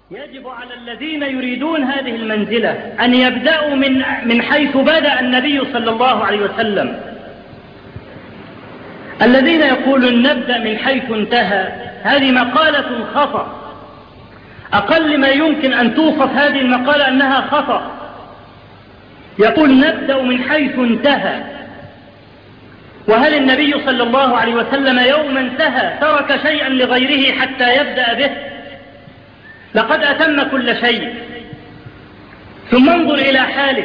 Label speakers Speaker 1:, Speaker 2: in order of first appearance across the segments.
Speaker 1: يجب على الذين يريدون هذه المنزلة أن يبدأوا من حيث بدأ النبي صلى الله عليه وسلم. الذين يقولون نبدأ من حيث انتهى، هذه مقالة خطأ. أقل ما يمكن أن توصف هذه المقالة أنها خطأ. يقول نبدأ من حيث انتهى، وهل النبي صلى الله عليه وسلم يوم انتهى ترك شيئا لغيره حتى يبدأ به؟ لقد أتم كل شيء. ثم انظر إلى حالك،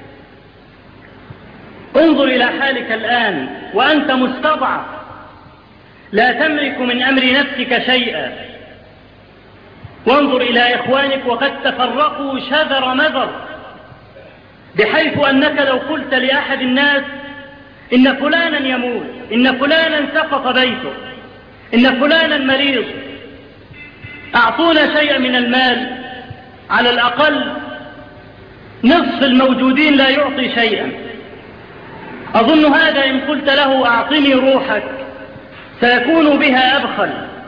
Speaker 1: انظر إلى حالك الآن وأنت مستضعف لا تملك من أمر نفسك شيئا، وانظر إلى إخوانك وقد تفرقوا شذر مذر، بحيث أنك لو قلت لأحد الناس إن فلانا يموت، إن فلانا سقط بيته، إن فلانا مريض، أعطونا شيئا من المال، على الأقل نصف الموجودين لا يعطي شيئا. أظن هذا إن قلت له أعطني روحك سيكون بها أبخل.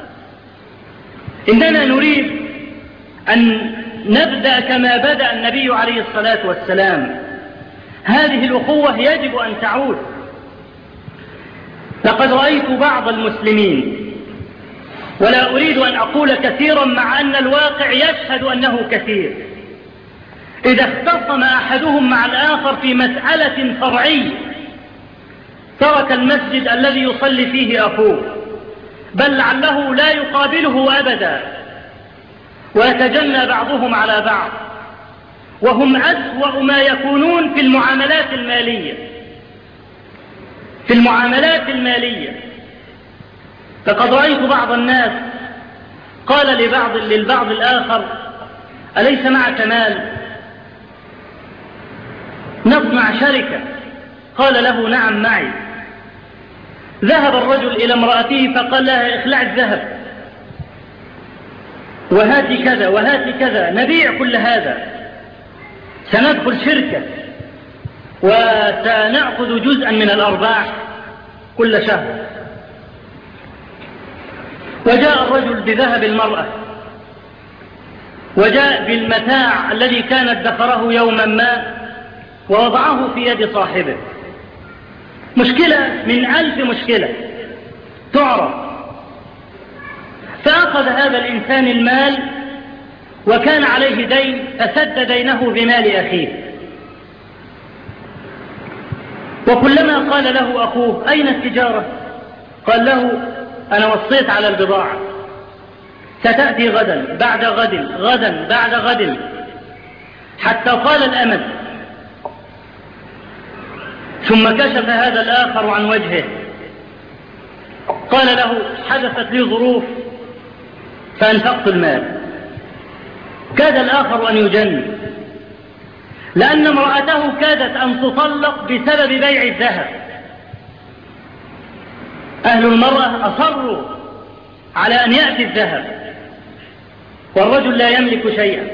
Speaker 1: إننا نريد أن نبدأ كما بدأ النبي عليه الصلاة والسلام. هذه الأخوة يجب أن تعود. لقد رأيت بعض المسلمين، ولا أريد أن أقول كثيرا مع أن الواقع يشهد أنه كثير، إذا اختصم أحدهم مع الآخر في مسألة فرعية ترك المسجد الذي يصلي فيه أخوه، بل لعله لا يقابله أبدا، ويتجنى بعضهم على بعض، وهم أسوأ ما يكونون في المعاملات المالية. في المعاملات المالية لقد رأيت بعض الناس قال للبعض الآخر أليس معك مال نصنع شركة؟ قال له نعم معي. ذهب الرجل إلى امرأته فقال لها اخلع الذهب وهات كذا وهات كذا، نبيع كل هذا، سندخل شركة وسنأخذ جزءا من الأرباح كل شهر. وجاء الرجل بذهب المرأة، وجاء بالمتاع الذي كان ادخره يوما ما ووضعه في يد صاحبه. مشكلة من 1000 مشكلة تعرف. فأخذ هذا الإنسان المال وكان عليه دين فسد دينه بمال أخيه. وكلما قال له أخوه أين التجارة؟ قال له أنا وصيت على البضاعة ستأتي غدا بعد غد، غدا بعد غد، حتى طال الأمد. ثم كشف هذا الآخر عن وجهه قال له حدثت لي ظروف فأنفقت المال. كاد الآخر أن يجن، لأن امرأته كادت أن تطلق بسبب بيع الذهب. أهل المرأة أصروا على أن يأتي الذهب، والرجل لا يملك شيئا.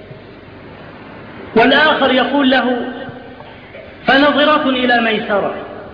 Speaker 1: والآخر يقول له فنظرة إلى ميسرة،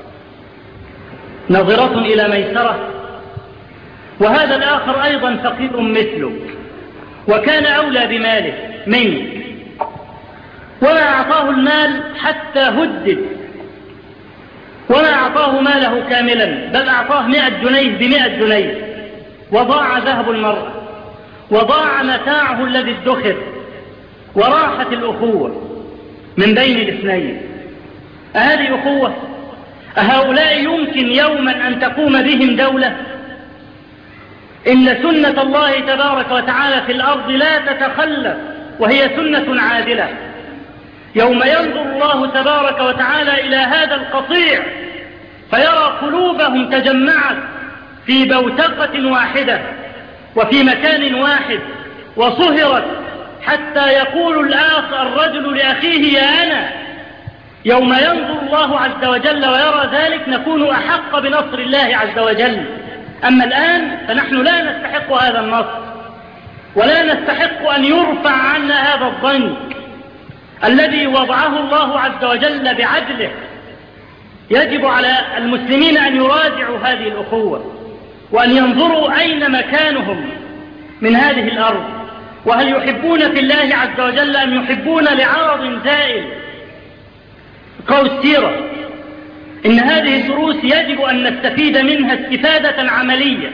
Speaker 1: نظرة إلى ميسرة. وهذا الآخر أيضا فقير مثلك وكان أولى بماله منك، وما أعطاه المال حتى هدد، وما أعطاه ماله كاملا، بل أعطاه 100 جنيه ب100 جنيه، وضاع ذهب المرأة وضاع متاعه الذي ادخر، وراحت الأخوة من بين الاثنين. أهذه أخوة؟ أهؤلاء يمكن يوما أن تقوم بهم دولة؟ إن سنة الله تبارك وتعالى في الأرض لا تتخلف، وهي سنة عادلة. يوم ينظر الله تبارك وتعالى إلى هذا القطيع فيرى قلوبهم تجمعت في بوتقة واحدة وفي مكان واحد وصهرت، حتى يقول الرجل لأخيه يا أنا. يوم ينظر الله عز وجل ويرى ذلك نكون أحق بنصر الله عز وجل. أما الآن فنحن لا نستحق هذا النصر، ولا نستحق أن يرفع عنا هذا الضنك الذي وضعه الله عز وجل بعدله. يجب على المسلمين أن يراجعوا هذه الأخوة، وأن ينظروا أين مكانهم من هذه الأرض، وهل يحبون في الله عز وجل أم يحبون لعرض زائل؟ قول السيرة إن هذه الدروس يجب أن نستفيد منها استفادة عملية.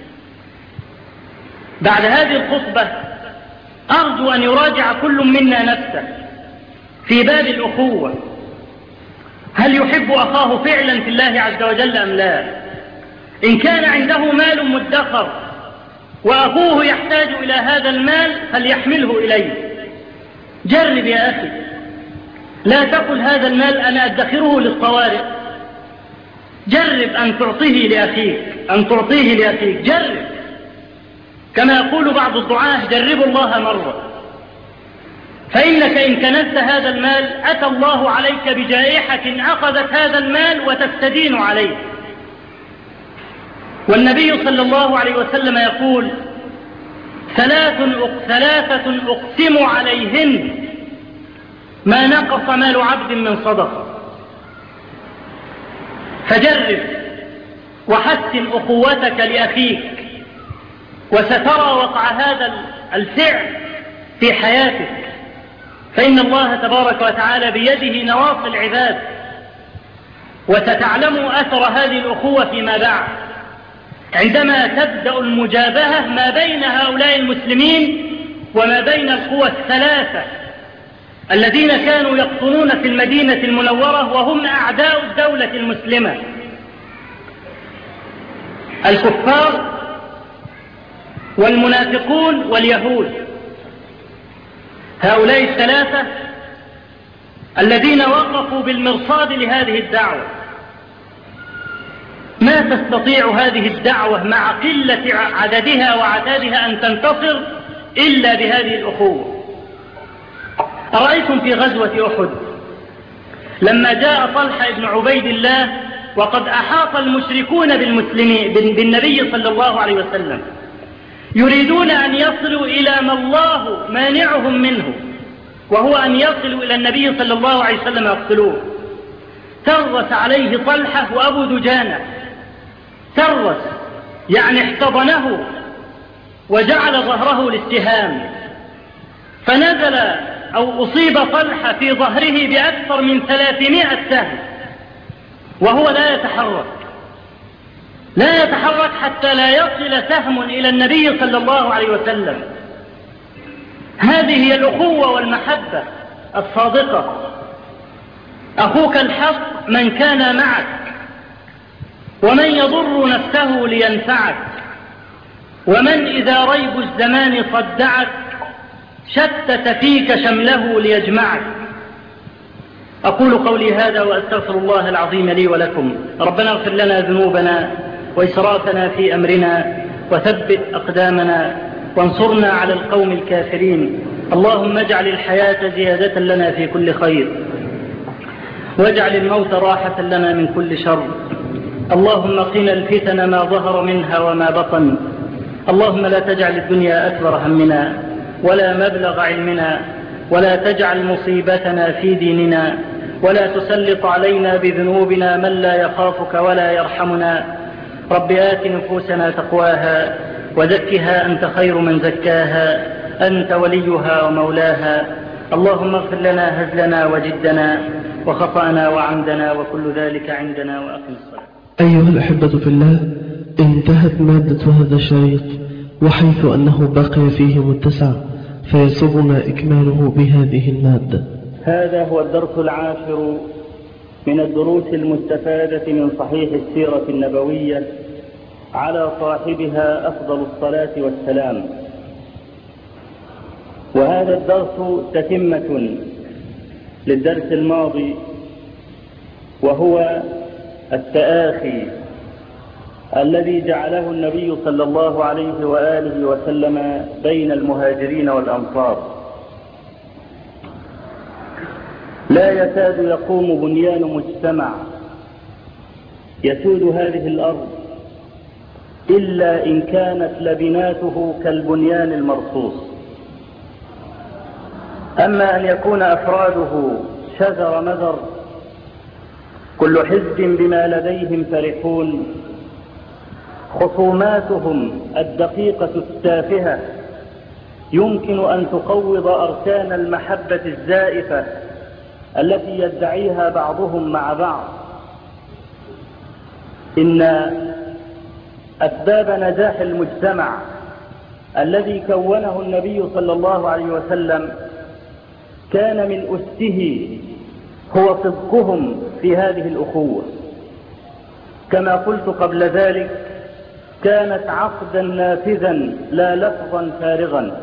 Speaker 1: بعد هذه الخطبة أرجو أن يراجع كل منا نفسه في باب الأخوة، هل يحب أخاه فعلا في الله عز وجل أم لا؟ إن كان عنده مال مدخر وأخوه يحتاج إلى هذا المال فليحمله إليه. جرب يا أخي، لا تقل هذا المال أنا أدخره للطوارئ. جرب أن تعطيه لأخيك، جرب. كما يقول بعض الدعاة جربوا الله مرة، فإنك إن كنزت هذا المال أتى الله عليك بجائحة أخذت هذا المال وتستدين عليه. والنبي صلى الله عليه وسلم يقول ثلاثة أقسم عليهن ما نقص مال عبد من صدقة. فجرب وحسن أخوتك لأخيك، وسترى وقع هذا الفعل في حياتك، فإن الله تبارك وتعالى بيده نواصي العباد، وستعلم أثر هذه الأخوة فيما بعد عندما تبدأ المجابهة ما بين هؤلاء المسلمين وما بين القوى الثلاثة الذين كانوا يقطنون في المدينة المنورة وهم أعداء الدولة المسلمة: الكفار والمنافقون واليهود. هؤلاء الثلاثة الذين وقفوا بالمرصاد لهذه الدعوة. ما تستطيع هذه الدعوة مع قلة عددها وعتادها أن تنتصر إلا بهذه الأخوة. أرأيتم في غزوة أحد لما جاء طلحة بن عبيد الله وقد أحاط المشركون بالنبي صلى الله عليه وسلم، يريدون أن يصلوا إلى ما الله مانعهم منه، وهو أن يصلوا إلى النبي صلى الله عليه وسلم يقتلوه. ترس عليه طلحة وأبو دجانة، ترس يعني احتضنه وجعل ظهره للسهام، فنزل أو أصيب طلحة في ظهره بأكثر من 300 سهم وهو لا يتحرك حتى لا يصل سهم إلى النبي صلى الله عليه وسلم. هذه هي الأخوة والمحبة الصادقة. أخوك الحق من كان معك، ومن يضر نفسه لينفعك، ومن إذا ريب الزمان صدعك شتت فيك شمله ليجمعك. أقول قولي هذا وأستغفر الله العظيم لي ولكم. ربنا اغفر لنا ذنوبنا وإسرافنا في أمرنا، وثبت أقدامنا، وانصرنا على القوم الكافرين. اللهم اجعل الحياة زيادة لنا في كل خير، واجعل الموت راحة لنا من كل شر. اللهم قنا الفتن ما ظهر منها وما بطن. اللهم لا تجعل الدنيا أكبر همنا ولا مبلغ علمنا، ولا تجعل مصيبتنا في ديننا، ولا تسلط علينا بذنوبنا من لا يخافك ولا يرحمنا. رب آت نفوسنا تقواها وزكها أنت خير من زكاها، أنت وليها ومولاها. اللهم اغفر لنا هزلنا وجدنا وخطأنا وعمدنا وكل ذلك عندنا، وأقم الصلاة.
Speaker 2: أيها الأحبة في الله، انتهت مادة هذا الشريط، وحيث أنه بقي فيه متسع فيسرنا إكماله بهذه المادة.
Speaker 1: هذا هو الدرس العاشر من الدروس المستفادة من صحيح السيرة النبوية، على صاحبها أفضل الصلاة والسلام. وهذا الدرس تتمة للدرس الماضي، وهو التآخي الذي جعله النبي صلى الله عليه وآله وسلم بين المهاجرين والأنصار. لا يكاد يقوم بنيان مجتمع يسود هذه الأرض إلا إن كانت لبناته كالبنيان المرصوص. أما أن يكون أفراده شذر مذر كل حزب بما لديهم فرحون، خصوماتهم الدقيقة التافهة يمكن أن تقوض أركان المحبة الزائفة التي يدعيها بعضهم مع بعض. إن أسباب نجاح المجتمع الذي كونه النبي صلى الله عليه وسلم كان من أسه هو صدقهم في هذه الأخوة. كما قلت قبل ذلك، كانت عقدا نافذا لا لفظا فارغا.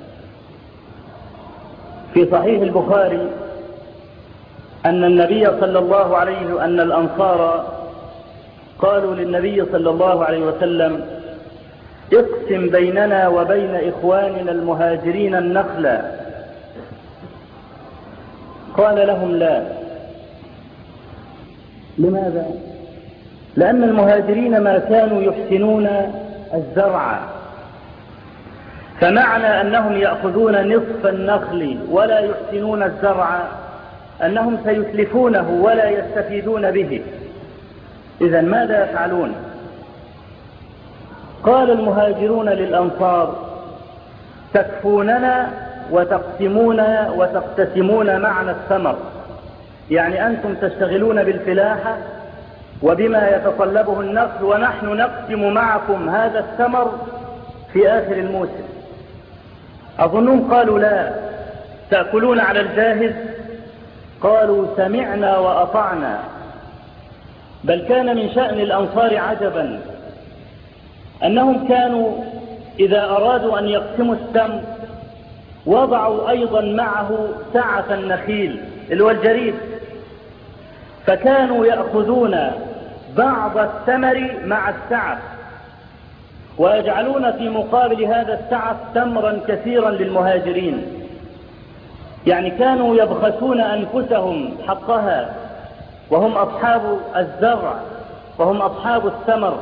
Speaker 1: في صحيح البخاري أن النبي صلى الله عليه أن الأنصار قالوا للنبي صلى الله عليه وسلم: اقسم بيننا وبين إخواننا المهاجرين النخل. قال لهم: لا. لماذا؟ لأن المهاجرين ما كانوا يحسنون الزرع، فمعنى أنهم يأخذون نصف النخل ولا يحسنون الزرع أنهم سيتلفونه ولا يستفيدون به. إذن ماذا يفعلون؟ قال المهاجرون للأنصار: تكفوننا وتقتسمون معنا الثمر، يعني أنتم تشتغلون بالفلاحة وبما يتطلبه النخل، ونحن نقسم معكم هذا الثمر في آخر الموسم. أظنهم قالوا: لا، تأكلون على الجاهز. قالوا: سمعنا وأطعنا. بل كان من شأن الأنصار عجبا أنهم كانوا إذا أرادوا أن يقسموا التمر وضعوا أيضا معه سعف النخيل اللي هو الجريد، فكانوا يأخذون بعض الثمر مع السعف ويجعلون في مقابل هذا السعف تمرا كثيرا للمهاجرين. يعني كانوا يبخسون أنفسهم حقها وهم أصحاب الزرع وهم أصحاب الثمر.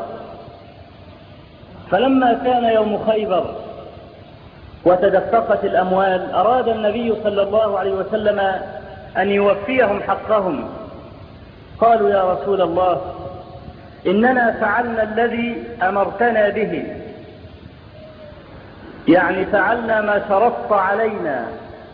Speaker 1: فلما كان يوم خيبر وتدفقت الأموال أراد النبي صلى الله عليه وسلم أن يوفيهم حقهم. قالوا: يا رسول الله، إننا فعلنا الذي أمرتنا به، يعني فعلنا ما شرطت علينا،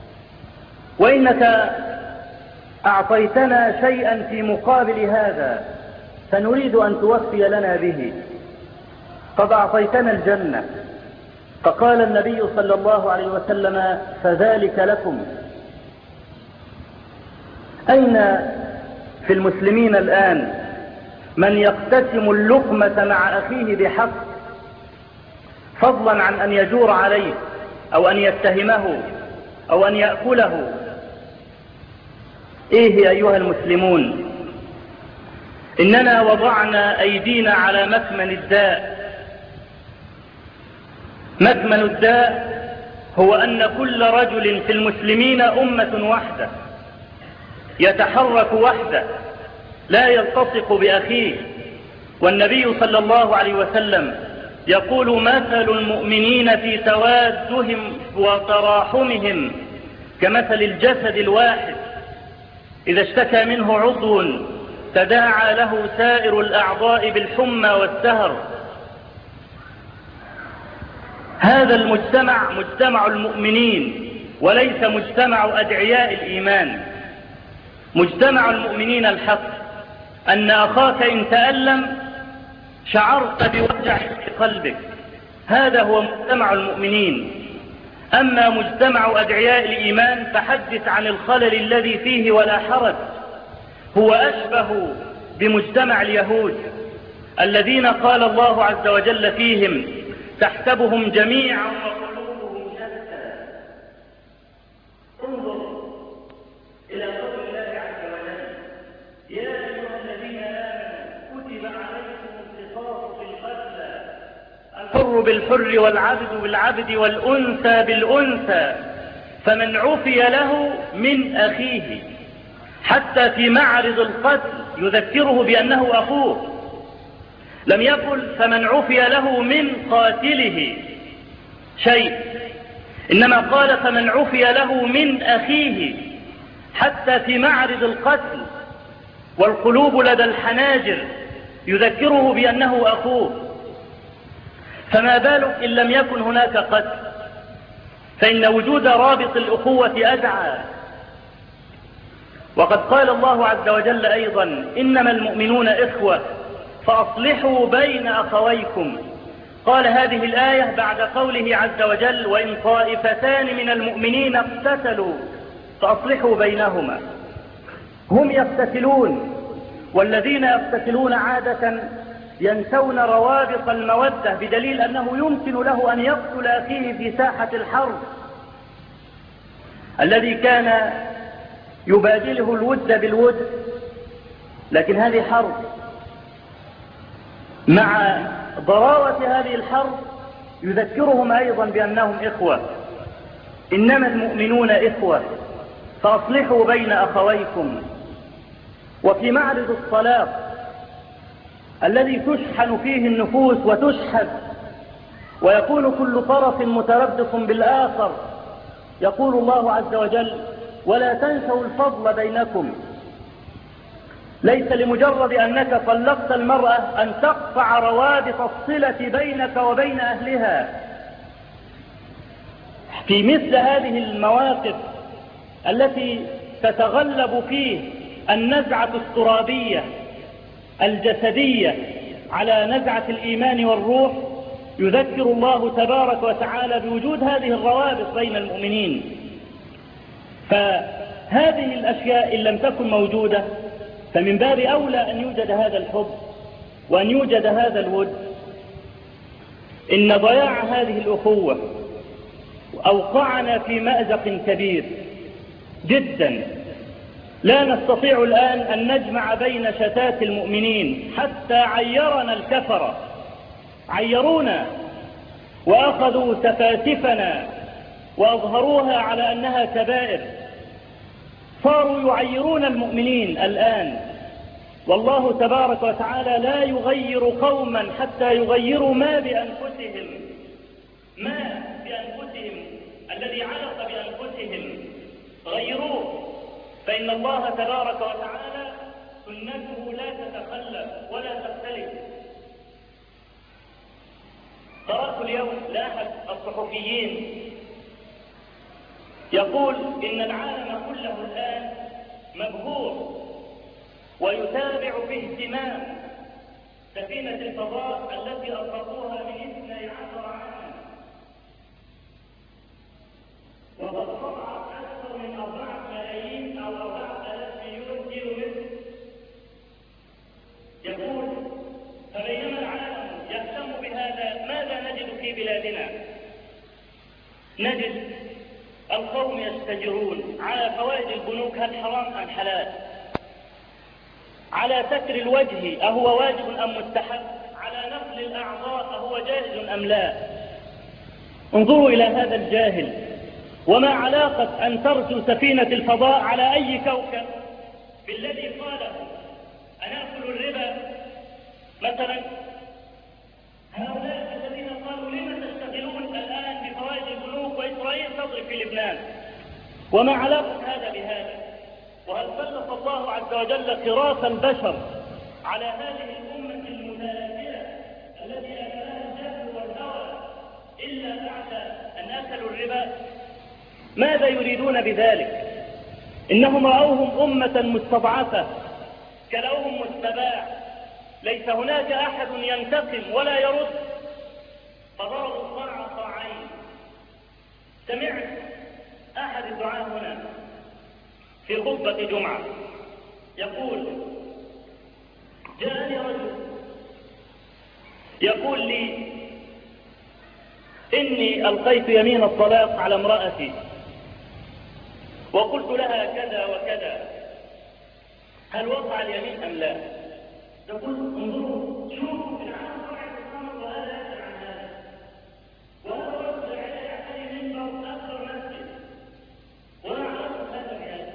Speaker 1: وإنك أعطيتنا شيئا في مقابل هذا فنريد أن توفي لنا به، قد أعطيتنا الجنة. فقال النبي صلى الله عليه وسلم: فذلك لكم. أين في المسلمين الآن من يقتسم اللقمة مع أخيه بحق، فضلا عن أن يجور عليه أو أن يتهمه أو أن يأكله؟ إيه أيها المسلمون، إننا وضعنا أيدينا على مكمن الداء. مكمن الداء هو أن كل رجل في المسلمين أمة واحدة يتحرك وحده لا يلتصق بأخيه. والنبي صلى الله عليه وسلم يقول: مثل المؤمنين في توادهم وتراحمهم كمثل الجسد الواحد إذا اشتكى منه عضو تداعى له سائر الأعضاء بالحمى والسهر. هذا المجتمع مجتمع المؤمنين وليس مجتمع أدعياء الإيمان. مجتمع المؤمنين الحق أن أخاك إن تألم شعرت بوجع في قلبك، هذا هو مجتمع المؤمنين. أما مجتمع أدعياء الإيمان فحدث عن الخلل الذي فيه ولا حرج. هو أشبه بمجتمع اليهود الذين قال الله عز وجل فيهم: تحسبهم جميعا وقلوبهم شتى. انظر إلى قول الله عز وجل: يا أيها الذين آمنوا كتب عليكم القصاص في القتلى، الحر بالحر والعبد بالعبد والأنثى بالأنثى، فمن عفي له من أخيه. حتى في معرض القتل يذكره بأنه أخوه، لم يقل فمن عفي له من قاتله شيء، إنما قال فمن عفي له من أخيه. حتى في معرض القتل والقلوب لدى الحناجر يذكره بأنه أخوه، فما بالك إن لم يكن هناك قتل؟ فإن وجود رابط الأخوة أدعى. وقد قال الله عز وجل أيضا: إنما المؤمنون إخوة فأصلحوا بين أخويكم. قال هذه الآية بعد قوله عز وجل: وإن طائفتان من المؤمنين اقتتلوا فأصلحوا بينهما. هم يقتتلون، والذين يقتتلون عادة ينسون روابط المودة، بدليل أنه يمكن له أن يقتل أخيه في ساحة الحرب الذي كان يبادله الود بالود، لكن هذه حرب. مع ضراوة هذه الحرب يذكرهم أيضا بأنهم إخوة. إنما المؤمنون إخوة فأصلحوا بين أخويكم. وفي معرض الطلاق الذي تشحن فيه النفوس وتشحذ ويكون كل طرف متربص بالآخر، يقول الله عز وجل: ولا تنسوا الفضل بينكم. ليس لمجرد أنك طلقت المرأة أن تقطع روابط الصلة بينك وبين أهلها. في مثل هذه المواقف التي تتغلب فيه النزعة الترابية الجسدية على نزعة الإيمان والروح، يذكر الله تبارك وتعالى بوجود هذه الروابط بين المؤمنين. فهذه الأشياء إن لم تكن موجودة فمن باب أولى أن يوجد هذا الحب وأن يوجد هذا الود. إن ضياع هذه الأخوة أوقعنا في مأزق كبير جدا. لا نستطيع الآن أن نجمع بين شتات المؤمنين، حتى عيرنا الكفرة، عيرونا وأخذوا سفاسفنا وأظهروها على أنها كبائر. صاروا يعيرون المؤمنين الآن، والله تبارك وتعالى لا يغير قوما حتى يغيروا ما بأنفسهم الذي علق بأنفسهم غيروه. فإن الله تبارك وتعالى سنته لا تتخلف ولا تختلف. قرأت اليوم لأحد الصحفيين يقول إن العالم كله الآن مبهور ويتابع باهتمام سفينة الفضاء التي أطلقوها من 12 عاما، وقد قطعت أكثر من 4 ملايين أو 4,000 مليون كيلومتر. يقول: فبينما العالم يهتم بهذا، ماذا نجد في بلادنا؟ نجد القوم يستجرون على فوائد البنوك، هل حرام أم حلال؟ على ستر الوجه أهو واجب أم مستحب؟ على نقل الأعضاء أهو جائز أم لا؟ انظروا إلى هذا الجاهل. وما علاقة أن ترسو سفينة الفضاء على أي كوكب بالذي قاله أنأكل الربا مثلا؟ هؤلاء الذين قالوا لما تشتغلون الآن بفوائد البنوك وإسرائيل تضرب في لبنان؟ وما علاقة هذا بهذا؟ وهل سلط الله عز وجل خراف البشر على هذه الأمة المتآكلة التي أكلها الجهل والهوى إلا بعد أن أكلوا الربا؟ ماذا يريدون بذلك؟ إنهم رأوهم أمة مستضعفة، كلوهم مستباع، ليس هناك أحد ينتقم ولا يرد، فضربوا الصاع صاعين. سمعت أحد الدعاة هنا في خطبة جمعة يقول: جاءني رجل يقول لي إني ألقيت يمين الطلاق على امرأتي وقلت لها كذا وكذا، هل وقع اليمين أم لا؟ تقول: انظروا، شوفوا العالم طبعا الأمر وهذا يسأل عن هذا، وهذا رجل عليه منبر أكثر مسجد، ولا عرفت هذا بهذا.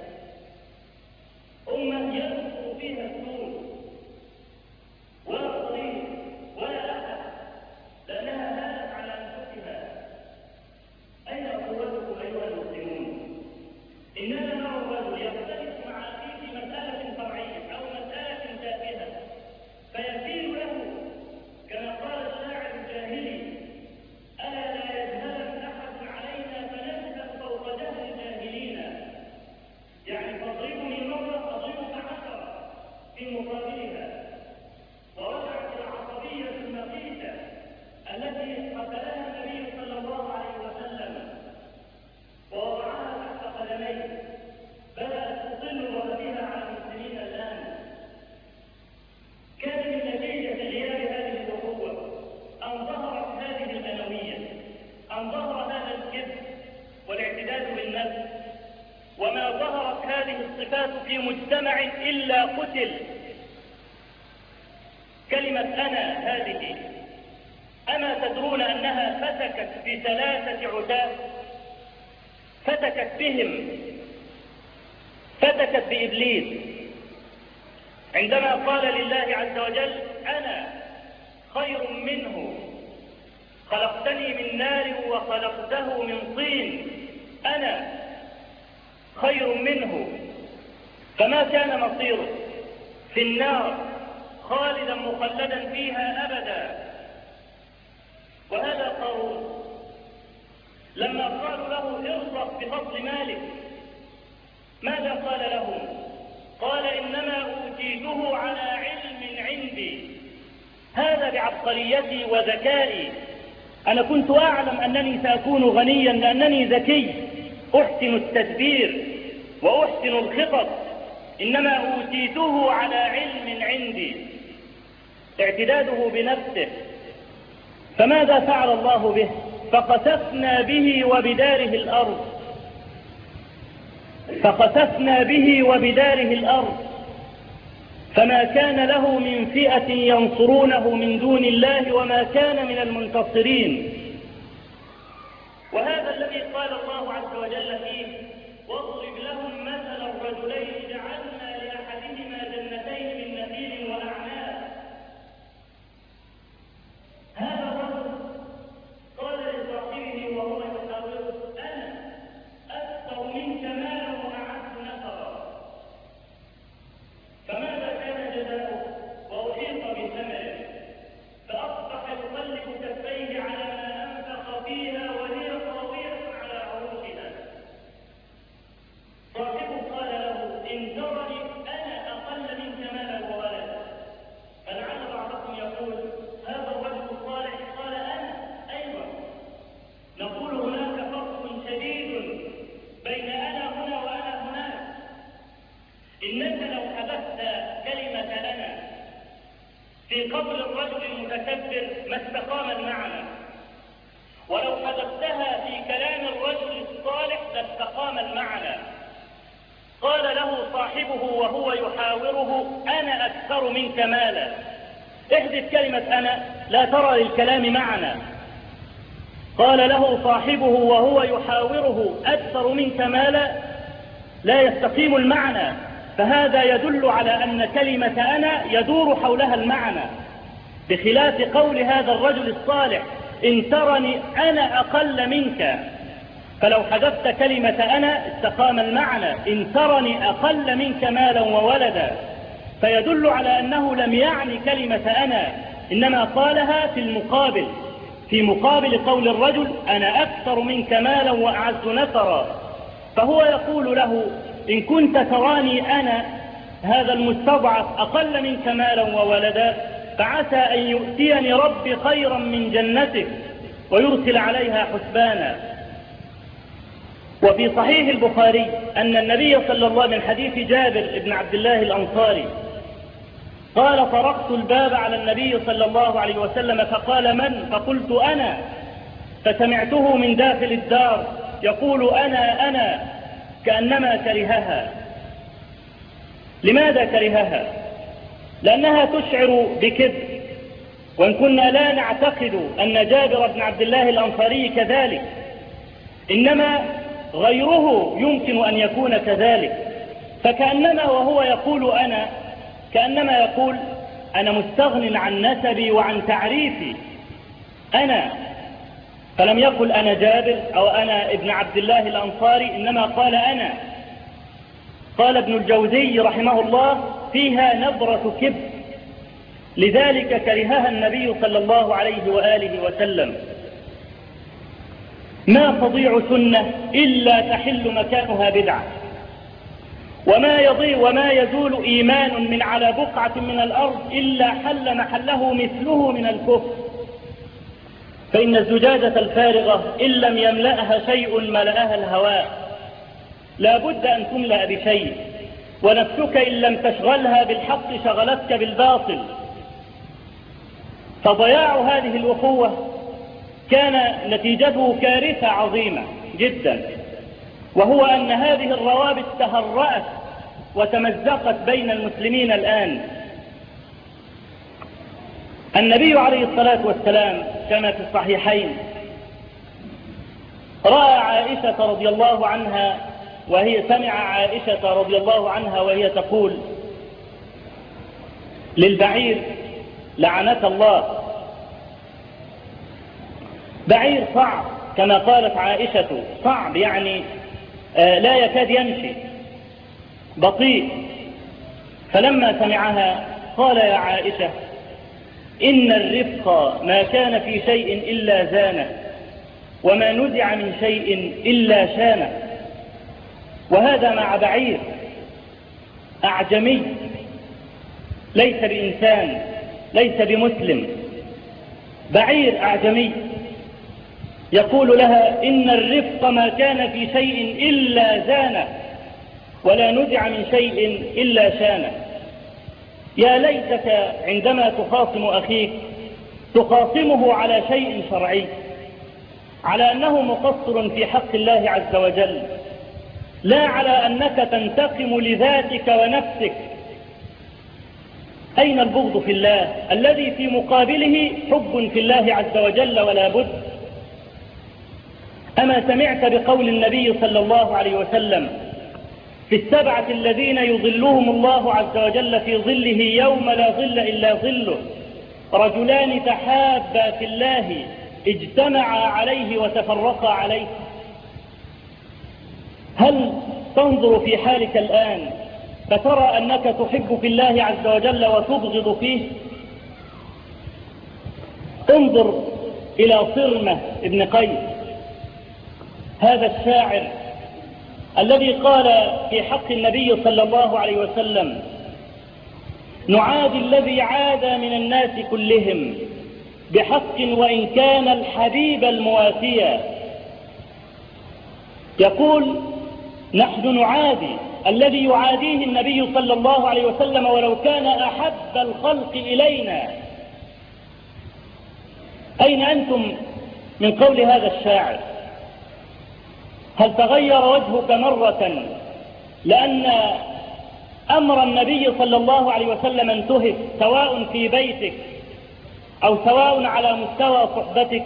Speaker 1: أمة يذكر فيها السور ولا طريق ولا أحد، لأنها هانت على أنفسها. أين أخوتكم أيها المسلمون؟ إننا نرى الرجل يختلف مع أخيه في مسألة فرعية أو مسألة تافهة فيسير هذه الصفات في مجتمع إلا قتل. كلمة أنا هذه، أما تدرون أنها فتكت ب3 عتاة؟ فتكت بهم، فتكت بإبليس عندما قال لله عز وجل: أنا خير منه، خلقتني من نار وخلقته من طين، أنا خير منه. فما كان مصيره؟ في النار خالدا مخلدا فيها أبدا. وهذا قارون لما قالوا له ارزق بفضل مالك، ماذا قال لهم؟ قال: إنما أوتيته على علم عندي. هذا بعبقريتي وذكائي، أنا كنت أعلم أنني سأكون غنيا لأنني ذكي، أحسن التدبير وأحسن الخطط، إنما أوتيته على علم عندي. اعتداده بنفسه. فماذا فعل الله به؟ فخسفنا به وبداره الأرض، فخسفنا به وبداره الأرض، فما كان له من فئة ينصرونه من دون الله وما كان من المنتصرين. وهذا الذي قال الله عز وجل فيه: واضرب لهم مثل الرجلين جعلنا لأحدهما جنتين من نخيل وأعناب. هذا الرجل قال لصاحبه وهو يحاوره: أنا أكثر منك مالا وأعز نفرا. فماذا كان جزاؤه؟ وأحيط بثمره، فأصبح يقلب كفيه على ما أنفق فيها وهي خاوية على عروشها. صاحبه قال له: إن ترني أنا أقل منك مالا وولدا. فلعل بعضكم يقول: هذا الرجل الصالح قال أنا أيضا. نقول هناك فرق شديد بين أنا هنا وأنا هناك. إنك لو حدثت كلمة أنا في قبر الرجل المتكبر ما استقام المعنى، ولو حدثتها في كلام الرجل الصالح لاستقام المعنى. قال له صاحبه وهو يحاوره: أنا أكثر منك مالا. احدث كلمة أنا لا ترى للكلام معنى. قال له صاحبه وهو يحاوره: أكثر منك مالا، لا يستقيم المعنى. فهذا يدل على أن كلمة أنا يدور حولها المعنى، بخلاف قول هذا الرجل الصالح: إن ترني أنا أقل منك. فلو حذفت كلمة أنا استقام المعنى: إن ترني أقل منك مالا وولدا. فيدل على أنه لم يعني كلمة أنا، إنما قالها في مقابل قول الرجل: أنا أكثر منك مالا وأعز نفرا. فهو يقول له: إن كنت تراني أنا هذا المستضعف أقل منك مالا وولدا، فعسى أن يؤتيني ربي خيرا من جنتك ويرسل عليها حسبانا. وفي صحيح البخاري أن النبي صلى الله عليه وسلم من حديث جابر بن عبد الله الأنصاري قال: طرقت الباب على النبي صلى الله عليه وسلم فقال: من؟ فقلت: أنا. فسمعته من داخل الدار يقول: أنا، كأنما كرهها. لماذا كرهها؟ لأنها تشعر بكبر، وإن كنا لا نعتقد أن جابر بن عبد الله الأنصاري كذلك، إنما غيره يمكن أن يكون كذلك. فكأنما وهو يقول أنا، كأنما يقول: أنا مستغن عن نسبي وعن تعريفي، أنا. فلم يقل أنا جابر أو أنا ابن عبد الله الأنصاري، إنما قال أنا. قال ابن الجوزي رحمه الله: فيها نبرة كبر، لذلك كرهها النبي صلى الله عليه وآله وسلم. ما تضيع سنة إلا تحل مكانها بدعة، وما يزول إيمان من على بقعة من الأرض إلا حل محله مثله من الكفر. فإن الزجاجة الفارغة إن لم يملأها شيء ملأها الهواء، لا بد أن تملأ بشيء. ونفسك إن لم تشغلها بالحق شغلتك بالباطل. فضياع هذه الأخوة كان نتيجته كارثة عظيمة جدا. وهو أن هذه الروابط تهرأت وتمزقت بين المسلمين الآن. النبي عليه الصلاة والسلام كما في الصحيحين رأى عائشة رضي الله عنها سمع عائشة رضي الله عنها وهي تقول للبعير: لعنك الله. بعير صعب كما قالت عائشة، صعب يعني لا يكاد يمشي، بطيء. فلما سمعها قال: يا عائشة، إن الرفق ما كان في شيء إلا زانه، وما نزع من شيء إلا شانه. وهذا مع بعير أعجمي، ليس بإنسان، ليس بمسلم، بعير أعجمي يقول لها: إن الرفق ما كان في شيء إلا زانه، ولا نزع من شيء إلا شانه. يا ليتك عندما تخاصم أخيك تخاصمه على شيء شرعي، على أنه مقصر في حق الله عز وجل، لا على أنك تنتقم لذاتك ونفسك. أين البغض في الله الذي في مقابله حب في الله عز وجل ولا بد؟ أما سمعت بقول النبي صلى الله عليه وسلم في السبعة الذين يظلهم الله عز وجل في ظله يوم لا ظل إلا ظله: رجلان تحابا في الله اجتمعا عليه وتفرقا عليه. هل تنظر في حالك الآن فترى أنك تحب في الله عز وجل وتبغض فيه؟ انظر إلى صرمة ابن قيس، هذا الشاعر الذي قال في حق النبي صلى الله عليه وسلم: نعادي الذي عاد من الناس كلهم بحق وإن كان الحبيب المواسيا. يقول: نحن نعادي الذي يعاديه النبي صلى الله عليه وسلم ولو كان أحب الخلق إلينا. أين أنتم من قول هذا الشاعر؟ هل تغير وجهك مرة لأن أمر النبي صلى الله عليه وسلم انتهك، سواء في بيتك أو سواء على مستوى صحبتك؟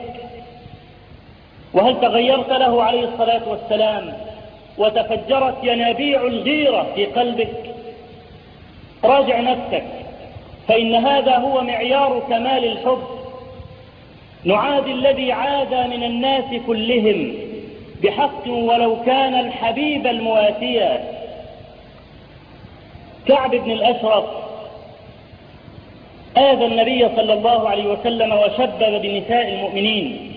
Speaker 1: وهل تغيرت له عليه الصلاة والسلام وتفجرت ينابيع الغيرة في قلبك؟ راجع نفسك، فإن هذا هو معيار كمال الحب. نعادي الذي عاد من الناس كلهم بحق ولو كان الحبيب المواسيا. كعب بن الأشرف آذى النبي صلى الله عليه وسلم وشبب بنساء المؤمنين،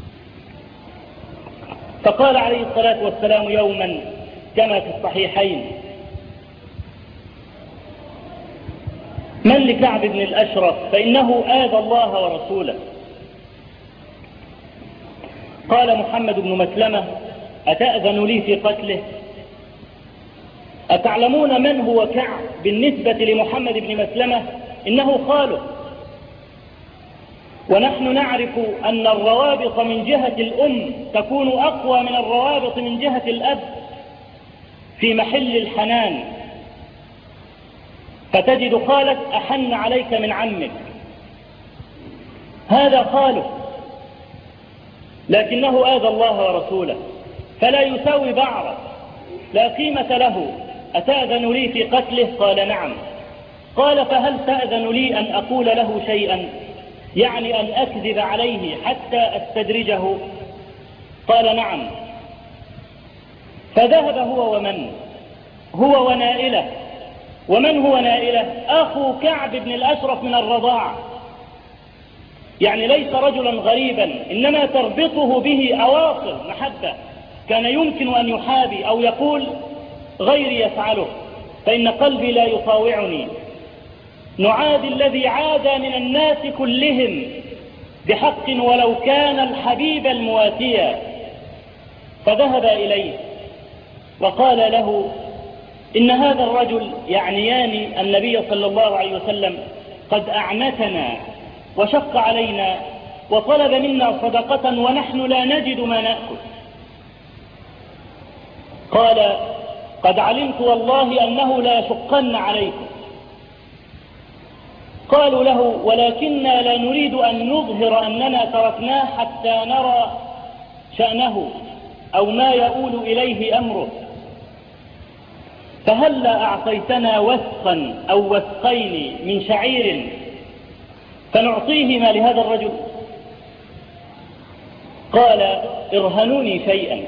Speaker 1: فقال عليه الصلاة والسلام يوما كما في الصحيحين: من لكعب بن الأشرف فإنه آذى الله ورسوله. قال محمد بن مسلمة: أتأذن لي في قتله؟ أتعلمون من هو كعب بالنسبة لمحمد بن مسلمة؟ إنه خاله. ونحن نعرف أن الروابط من جهة الأم تكون أقوى من الروابط من جهة الأب في محل الحنان، فتجد خالك أحن عليك من عمك. هذا خاله لكنه آذى الله ورسوله، فلا يساوي بعض، لا قيمة له. أتأذن لي في قتله؟ قال: نعم. قال: فهل تأذن لي أن أقول له شيئا، يعني أن أكذب عليه حتى أستدرجه؟ قال: نعم. فذهب هو ومن هو ونائلة. ومن هو نائلة؟ أخو كعب بن الأشرف من الرضاعة، يعني ليس رجلا غريبا، إنما تربطه به أواصر محبة. كان يمكن أن يحابي أو يقول: غيري يفعله فإن قلبي لا يطاوعني. نعادي الذي عاد من الناس كلهم بحق ولو كان الحبيب المواسيا. فذهب إليه وقال له: إن هذا الرجل، يعنيان النبي صلى الله عليه وسلم، قد أعنتنا وشق علينا وطلب منا صدقة ونحن لا نجد ما نأكل. قال: قد علمت والله أنه لا يشقن عليكم. قالوا له: ولكننا لا نريد أن نظهر أننا تركناه حتى نرى شأنه أو ما يؤول إليه أمره، فهلا أعطيتنا وثقا أو وثقين من شعير فنعطيهما لهذا الرجل؟ قال: ارهنوني شيئا،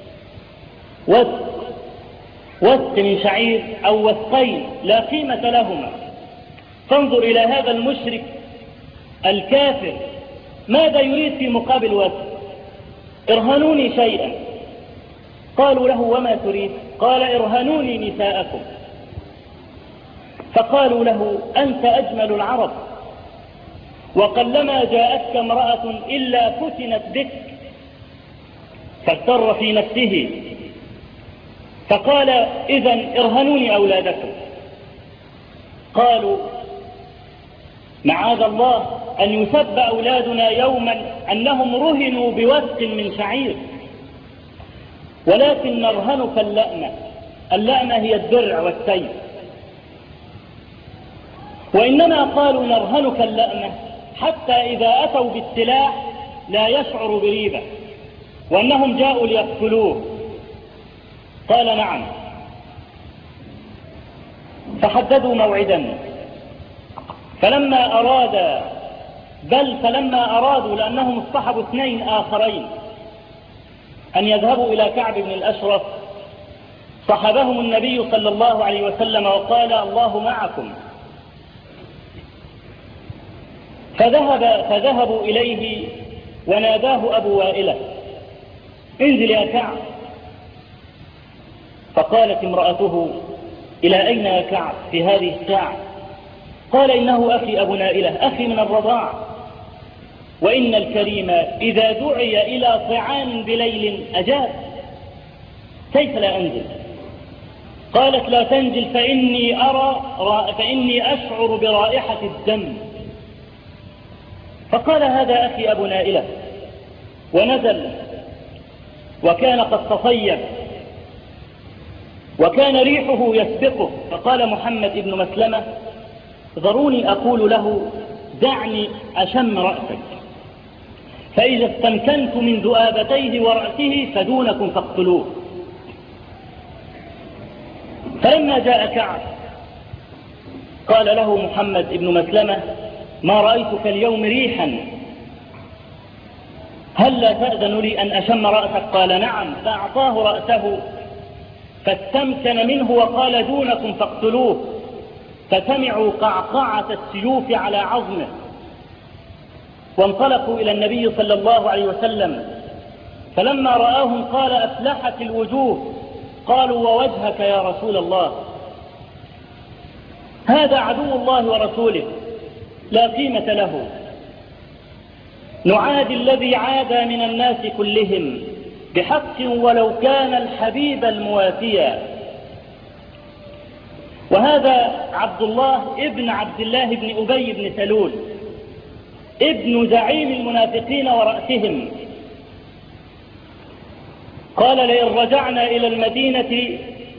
Speaker 1: وثق من شعير أو وثقين لا قيمة لهما. فانظر إلى هذا المشرك الكافر ماذا يريد في مقابل وثق؟ ارهنوني شيئا. قالوا له: وما تريد؟ قال: ارهنوني نساءكم. فقالوا له: أنت أجمل العرب، وقلما جاءتك امرأة إلا فتنت بك. فاغتر في نفسه فقال: إذن ارهنوني أولادكم. قالوا: معاذ الله أن يسب أولادنا يوما أنهم رهنوا بوثق من شعير، ولكن نرهنك اللأمة. اللأمة هي الدرع والسيف. وإنما قالوا نرهنك اللأمة حتى إذا أتوا بالسلاح لا يشعر بريبة، وأنهم جاءوا ليقتلوه. قال: نعم. فحددوا موعدا، فلما أرادوا لأنهم اصطحبوا 2 آخرين أن يذهبوا إلى كعب بن الأشرف، صحبهم النبي صلى الله عليه وسلم وقال: الله معكم. فذهبوا إليه وناداه أبو وائلة: انزل يا كعب. فقالت امرأته: إلى أين يا كعب في هذه الساعة؟ قال: إنه أخي أبو نائلة، أخي من الرضاع، وإن الكريم إذا دعي إلى طعام بليل أجاب، كيف لا أنزل؟ قالت: لا تنزل فإني أشعر برائحة الدم. فقال: هذا أخي أبو نائلة، ونزل، وكان قد تصيب وكان ريحه يسبقه. فقال محمد بن مسلمة: ذروني أقول له دعني أشم رأسك، فإذا استمكنت من ذؤابتيه ورأسه فدونكم فاقتلوه. فلما جاء كعب قال له محمد بن مسلمة: ما رأيتك اليوم ريحا، هل لا تأذن لي أن أشم رأسك؟ قال: نعم. فأعطاه رأسه فاستمكن منه وقال: دونكم فاقتلوه. فسمعوا قعقعة السيوف على عظمه، وانطلقوا إلى النبي صلى الله عليه وسلم، فلما رآهم قال: أفلحت الوجوه. قالوا: ووجهك يا رسول الله؟ هذا عدو الله ورسوله لا قيمة له. نعادي الذي عادى من الناس كلهم بحق ولو كان الحبيب الموافيا. وهذا عبد الله ابن عبد الله بن أبي بن سلول، ابن زعيم المنافقين ورأسهم. قال: لئن رجعنا إلى المدينة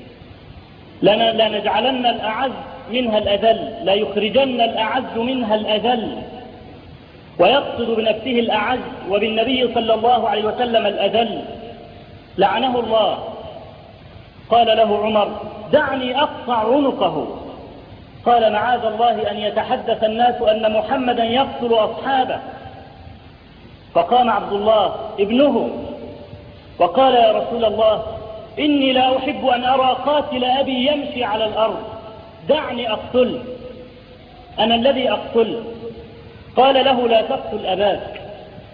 Speaker 1: لنجعلن الأعز منها الأذل، لا يخرجن الأعز منها الأذل. ويقصد بنفسه الأعز وبالنبي صلى الله عليه وسلم الأذل، لعنه الله. قال له عمر: دعني أقطع عنقه. قال: معاذ الله أن يتحدث الناس أن محمدا يقتل أصحابه. فقام عبد الله ابنه وقال: يا رسول الله، إني لا أحب أن أرى قاتل أبي يمشي على الأرض، دعني أقتل، أنا الذي أقتل. قال له: لا تقتل أباك،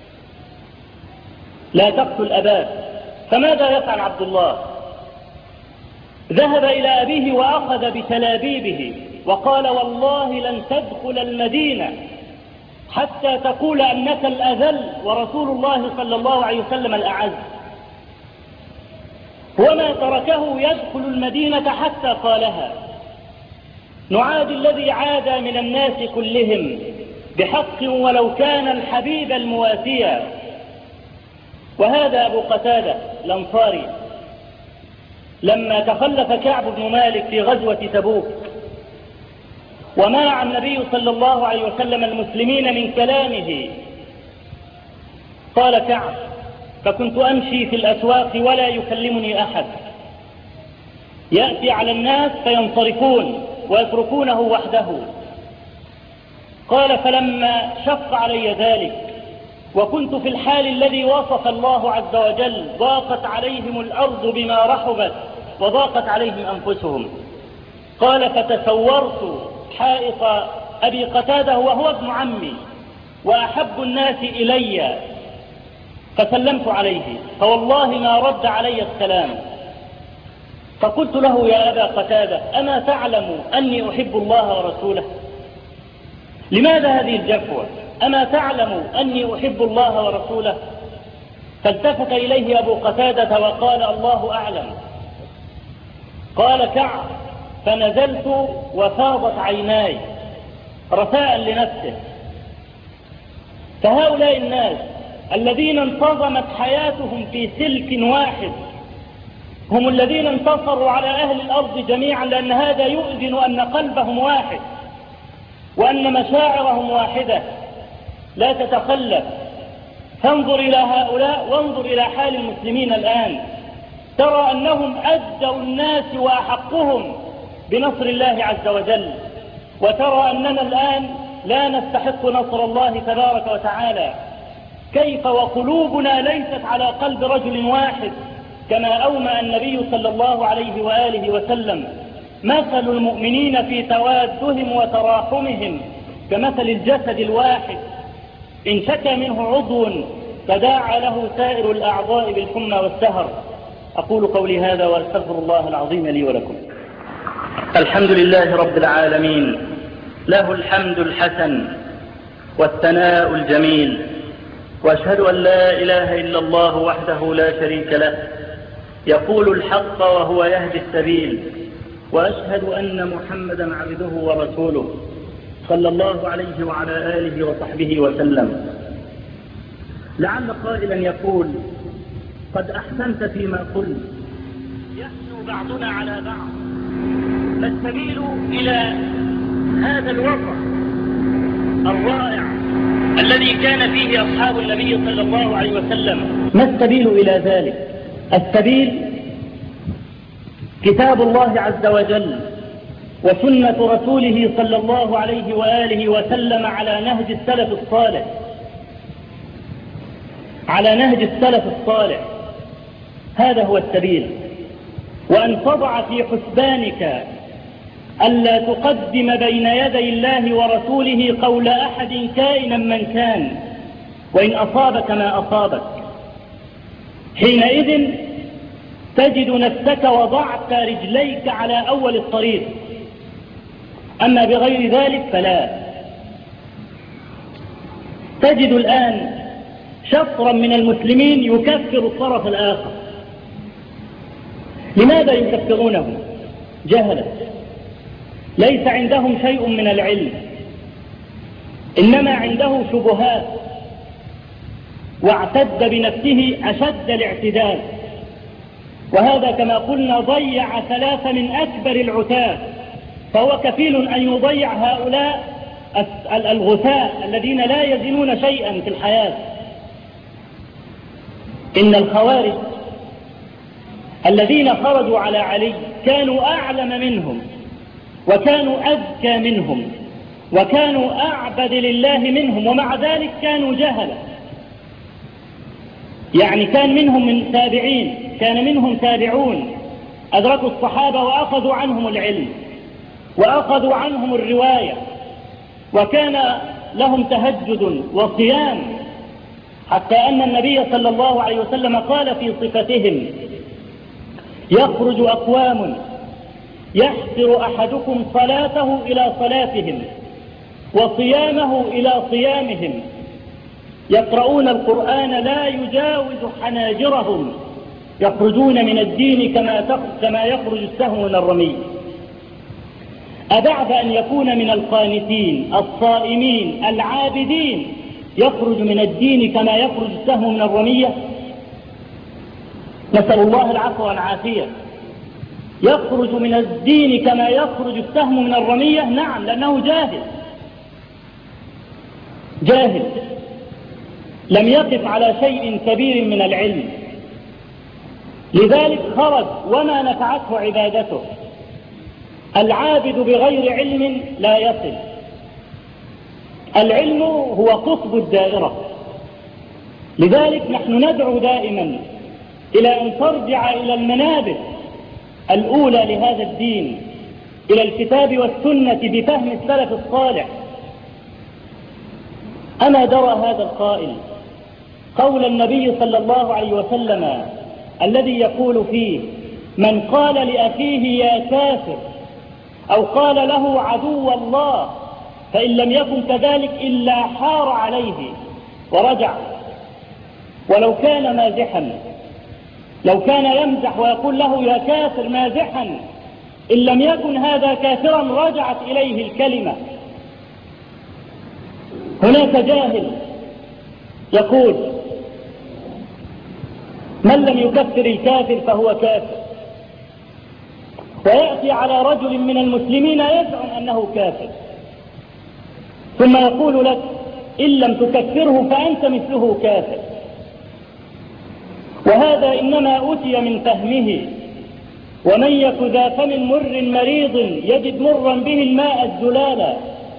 Speaker 1: لا تقتل أباك. فماذا يفعل عبد الله؟ ذهب إلى أبيه وأخذ بتلابيبه وقال: والله لن تدخل المدينة حتى تقول أنك الأذل ورسول الله صلى الله عليه وسلم الأعز. وما تركه يدخل المدينة حتى قالها. نعادي الذي عاد من الناس كلهم بحق ولو كان الحبيب المواسيا. وهذا أبو قتادة الأنصاري لما تخلف كعب بن مالك في غزوة تبوك ومنع النبي صلى الله عليه وسلم المسلمين من كلامه، قال كعب: فكنت أمشي في الأسواق ولا يكلمني أحد، يأتي على الناس فينصرفون ويتركونه وحده. قال: فلما شق علي ذلك وكنت في الحال الذي وصف الله عز وجل ضاقت عليهم الأرض بما رحبت وضاقت عليهم أنفسهم. قال: فتسورت حائط أبي قتادة وهو ابن عمي وأحب الناس إلي، فسلمت عليه فوالله ما رد علي السلام. فقلت له: يا أبا قتادة، أما تعلم أني أحب الله ورسوله؟ لماذا هذه الجفوة؟ أما تعلم أني أحب الله ورسوله؟ فالتفت إليه أبو قتادة وقال: الله أعلم. قال كعب: فنزلت وفاضت عيناي رثاء لنفسه. فهؤلاء الناس الذين انتظمت حياتهم في سلك واحد هم الذين انتصروا على أهل الأرض جميعا، لأن هذا يؤذن أن قلبهم واحد وأن مشاعرهم واحدة لا تتخلف. فانظر إلى هؤلاء وانظر إلى حال المسلمين الآن، ترى أنهم أجدر الناس وأحقهم بنصر الله عز وجل، وترى أننا الآن لا نستحق نصر الله تبارك وتعالى. كيف وقلوبنا ليست على قلب رجل واحد كما أومأ النبي صلى الله عليه وآله وسلم: مثل المؤمنين في توادهم وتراحمهم كمثل الجسد الواحد إن شكى منه عضو تداعى له سائر الأعضاء بالحمى والسهر. أقول قولي هذا وأستغفر الله العظيم لي ولكم. الحمد لله رب العالمين، له الحمد الحسن والثناء الجميل، وأشهد أن لا إله إلا الله وحده لا شريك له يقول الحق وهو يهدي السبيل، وأشهد أن محمدا عبده ورسوله صلى الله عليه وعلى آله وصحبه وسلم. لعل قائلا يقول: قد أحسنت فيما قلت، يحسن بعضنا على بعض، فالسبيل إلى هذا الوضع الرائع الذي كان فيه أصحاب النبي صلى الله عليه وسلم. ما السبيل إلى ذلك؟ السبيل كتاب الله عز وجل وسنة رسوله صلى الله عليه وآله وسلم على نهج السلف الصالح، على نهج السلف الصالح. هذا هو السبيل. وأن تضع في حسبانك ألا تقدم بين يدي الله ورسوله قول أحد كائنا من كان، وإن أصابك ما أصابك، حينئذ تجد نفسك وضعت رجليك على أول الطريق. أما بغير ذلك فلا. تجد الآن شطرا من المسلمين يكفر الطرف الآخر. لماذا يكفرونه؟ جهلا، ليس عندهم شيء من العلم، إنما عنده شبهات، واعتد بنفسه أشد الاعتداد. وهذا كما قلنا ضيع ثلاثة من أكبر العتاة، فهو كفيل أن يضيع هؤلاء الغثاء الذين لا يزنون شيئا في الحياة. إن الخوارج الذين خرجوا على علي كانوا أعلم منهم، وكانوا أذكى منهم، وكانوا أعبد لله منهم، ومع ذلك كانوا جهلة. يعني كان منهم من تابعين، كان منهم تابعون أدركوا الصحابة وأخذوا عنهم العلم وأخذوا عنهم الرواية، وكان لهم تهجد وصيام، حتى أن النبي صلى الله عليه وسلم قال في صفتهم: يخرج أقوام يحسر أحدكم صلاته إلى صلاتهم وصيامه إلى صيامهم، يقرؤون القرآن لا يجاوز حناجرهم، يخرجون من الدين كما يخرج السهم من الرمي. أبعد أن يكون من القانتين الصائمين العابدين يخرج من الدين كما يخرج السهم من الرمية؟ نسأل الله العفو والعافية. يخرج من الدين كما يخرج السهم من الرمية؟ نعم، لأنه جاهل لم يقف على شيء كبير من العلم، لذلك خرج وما نفعته عبادته. العابد بغير علم لا يصل. العلم هو قطب الدائرة، لذلك نحن ندعو دائما إلى أن ترجع إلى المنابر الأولى لهذا الدين، إلى الكتاب والسنة بفهم السلف الصالح. أما درى هذا القائل قول النبي صلى الله عليه وسلم الذي يقول فيه: من قال لأخيه يا كافر أو قال له عدو الله فإن لم يكن كذلك إلا حار عليه ورجع. ولو كان مازحا، لو كان يمزح ويقول له يا كافر مازحا، إن لم يكن هذا كافرا رجعت إليه الكلمة. هناك جاهل يقول: من لم يكفر الكافر فهو كافر، ويأتي على رجل من المسلمين يزعم أنه كافر، ثم يقول لك: إن لم تكفره فأنت مثله كافر. وهذا إنما أتي من فهمه. ومن يك ذا فم مر مريض يجد مرا به الماء الزلالا،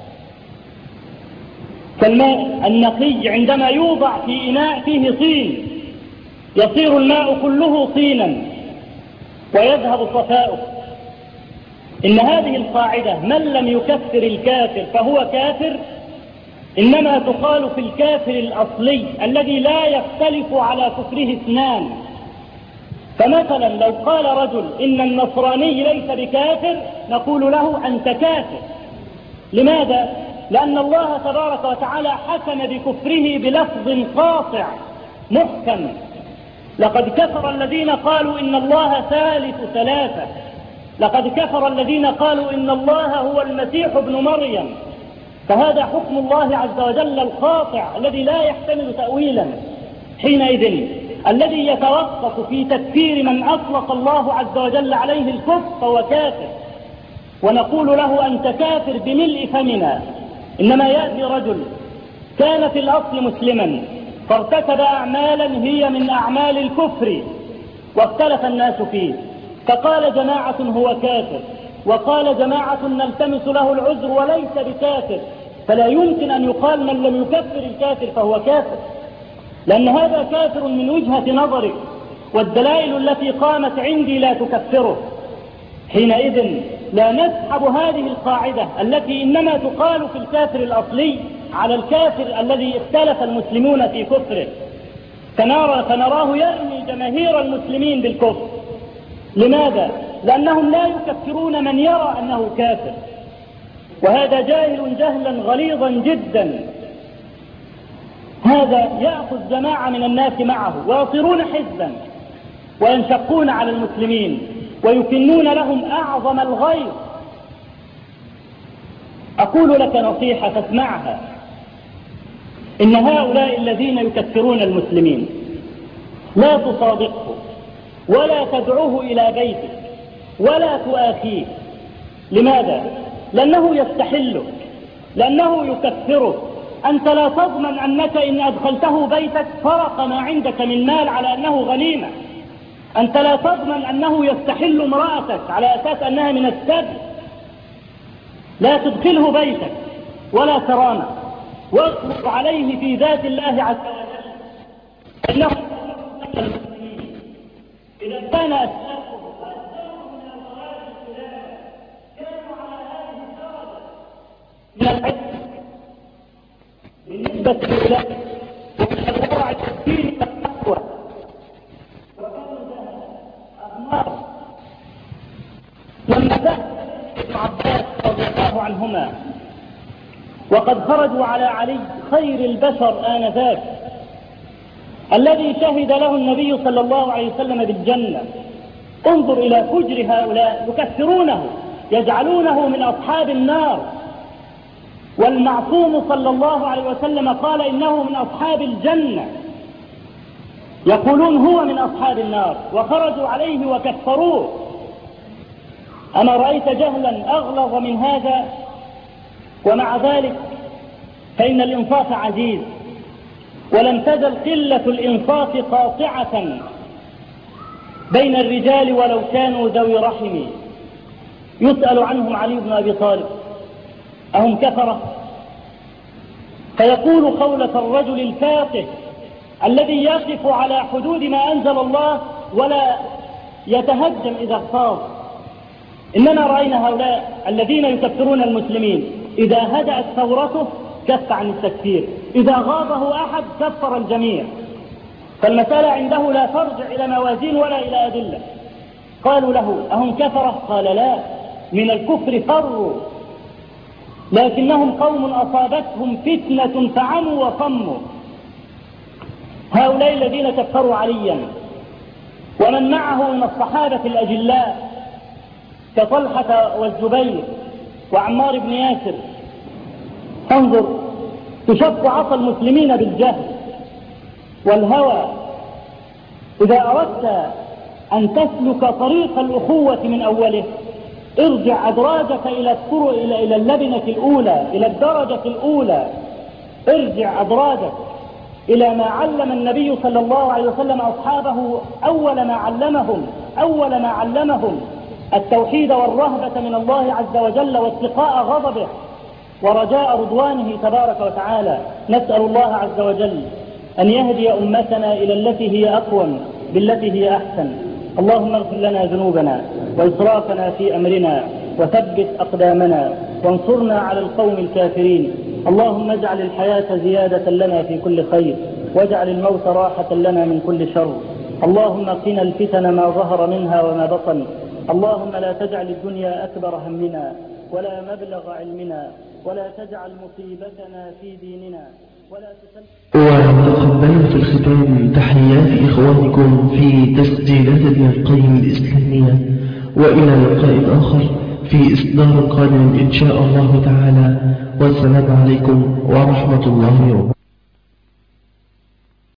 Speaker 1: كالماء النقي عندما يوضع في إناء فيه طين يصير الماء كله طينا ويذهب صفاؤه. إن هذه القاعدة من لم يكفر الكافر فهو كافر إنما تقال في الكافر الأصلي الذي لا يختلف على كفره اثنان. فمثلا لو قال رجل إن النصراني ليس بكافر نقول له أنت كافر. لماذا؟ لأن الله تبارك وتعالى حكم بكفره بلفظ قاطع محكم: لقد كفر الذين قالوا إن الله ثالث ثلاثة، لقد كفر الذين قالوا إن الله هو المسيح ابن مريم. فهذا حكم الله عز وجل القاطع الذي لا يحتمل تأويلا. حينئذ الذي يتوقف في تكفير من أطلق الله عز وجل عليه الكفر فهو كافر، ونقول له أنت كافر بملء فمنا. إنما يأتي رجل كان في الأصل مسلما فارتكب أعمالا هي من أعمال الكفر واختلف الناس فيه، فقال جماعة هو كافر وقال جماعة نلتمس له العذر وليس بكافر. فلا يمكن أن يقال من لم يكفر الكافر فهو كافر، لأن هذا كافر من وجهة نظرك، والدلائل التي قامت عندي لا تكفره. حينئذ لا نسحب هذه القاعدة التي إنما تقال في الكافر الأصلي على الكافر الذي اختلف المسلمون في كفره، فنراه يرمي جماهير المسلمين بالكفر. لماذا؟ لأنهم لا يكفرون من يرى أنه كافر، وهذا جاهل جهلا غليظا جدا. هذا يأخذ جماعة من الناس معه ويصيرون حزبا وينشقون على المسلمين ويكنون لهم أعظم الغيظ. أقول لك نصيحة تسمعها: إن هؤلاء الذين يكفرون المسلمين لا تصادقه ولا تدعوه إلى بيتك ولا تؤاخيه. لماذا؟ لأنه يستحلك، لأنه يكفرك. أنت لا تضمن أنك إن أدخلته بيتك فرق ما عندك من مال على أنه غنيمة. أنت لا تضمن أنه يستحل امرأتك على أساس أنها من السبت. لا تدخله بيتك ولا كرامة، واطلق عليه في ذات الله عز وجل أنه إذا كان أسلافه من الغرائب الكلام كانوا على هذه الدرجة من العلم بالنسبة لله ومن الورع الدين والتقوى، وكانوا أغمار. لما ذهب ابن عباس رضي الله عنهما وقد خرجوا على علي خير البشر آنذاك الذي شهد له النبي صلى الله عليه وسلم بالجنة، انظر إلى فجر هؤلاء، يكفرونه يجعلونه من أصحاب النار، والمعصوم صلى الله عليه وسلم قال إنه من أصحاب الجنة، يقولون هو من أصحاب النار، وخرجوا عليه وكفروه. أما رأيت جهلا أغلظ من هذا؟ ومع ذلك فإن الإنصاف عزيز، ولم تزل قلة الإنصاف قاطعة بين الرجال ولو كانوا ذوي رحم. يسأل عنهم علي بن أبي طالب: أهم كفرة؟ فيقول قولة الرجل الفاقه الذي يقف على حدود ما أنزل الله ولا يتهجم إذا اغتاظ. إننا رأينا هؤلاء الذين يكفرون المسلمين إذا هدأت ثورته كف عن التكفير، إذا غاضه أحد كفر الجميع. فالمسألة عنده لا ترجع إلى موازين ولا إلى أدلة. قالوا له: أهم كفرة؟ قال: لا، من الكفر فروا، لكنهم قوم أصابتهم فتنة فعموا وصموا. هؤلاء الذين كفروا عليا ومن معه من الصحابة الأجلاء كطلحة والزبير وعمار بن ياسر. انظر، تشق عصا المسلمين بالجهل والهوى. إذا أردت أن تسلك طريق الأخوة من أوله ارجع أدراجك إلى اللبنة الأولى، إلى الدرجة الأولى. ارجع أدراجك إلى ما علم النبي صلى الله عليه وسلم أصحابه. أول ما علمهم التوحيد والرهبة من الله عز وجل واتقاء غضبه ورجاء رضوانه تبارك وتعالى. نسأل الله عز وجل أن يهدي أمتنا إلى التي هي أقوم بالتي هي أحسن. اللهم اغفر لنا ذنوبنا وإسرافنا في أمرنا وثبت أقدامنا وانصرنا على القوم الكافرين. اللهم اجعل الحياة زيادة لنا في كل خير، واجعل الموت راحة لنا من كل شر. اللهم قنا الفتن ما ظهر منها وما بطن. اللهم لا تجعل الدنيا أكبر همنا ولا مبلغ علمنا، ولا تجعل مصيبتنا في ديننا، ولا
Speaker 2: وتقبلوا في الختام تحيات إخوانكم في تسجيلات ابن القيم الإسلامية، وإلى لقاء آخر في إصدار قادم إن شاء الله تعالى، والسلام عليكم ورحمة الله وبركاته.